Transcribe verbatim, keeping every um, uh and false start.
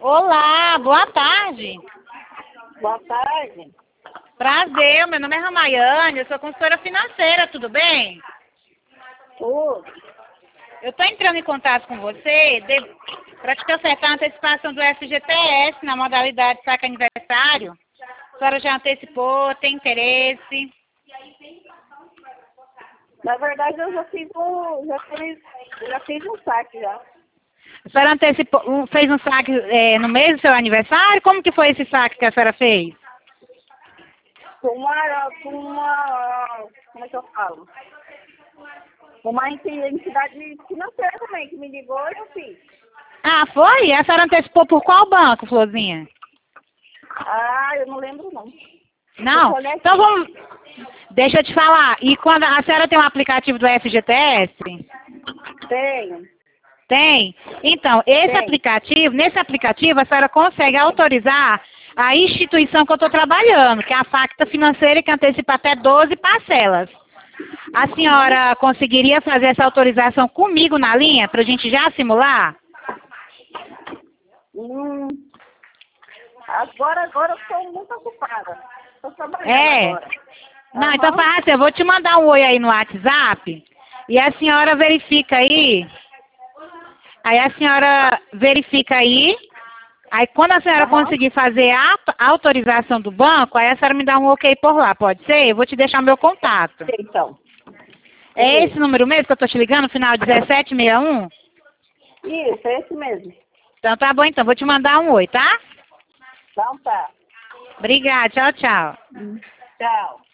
Olá, boa tarde. Boa tarde. Prazer, meu nome é Ramayane, eu sou consultora financeira, tudo bem? Tudo. Eu estou entrando em contato com você para te acertar a antecipação do F G T S na modalidade saque aniversário. A senhora já antecipou, tem interesse? Na verdade, eu já fiz um, já fiz, já fiz um saque já. A senhora antecipou, um- fez um saque é, no mês do seu aniversário? Como que foi esse saque que a senhora fez? Com uma, com uma, como é que eu falo? Uma enti- entidade financeira também que me ligou e eu fiz. Ah, foi? A senhora antecipou por qual banco, Florzinha? Ah, eu não lembro não. Não? Eu Então vamos... Deixa eu te falar. E quando a senhora tem um aplicativo do F G T S? Tenho. Tem? Então, esse Tem. aplicativo, nesse aplicativo a senhora consegue autorizar a instituição que eu estou trabalhando, que é a Facta Financeira, que antecipa até doze parcelas. A senhora conseguiria fazer essa autorização comigo na linha, para a gente já simular? Hum, agora, agora eu estou muito ocupada. Estou trabalhando É. agora. Não, então Aham. faz assim, eu vou te mandar um oi aí no WhatsApp e a senhora verifica aí. Aí a senhora verifica aí. Aí quando a senhora Aham. conseguir fazer a auto- a autorização do banco, aí a senhora me dá um ok por lá, pode ser? Eu vou te deixar meu contato. Então. É Beleza. esse número mesmo que eu tô te ligando, final dezessete sessenta e um? Isso, é esse mesmo. Então tá bom então, vou te mandar um oi, tá? Então tá. Obrigada, tchau, tchau. Tchau.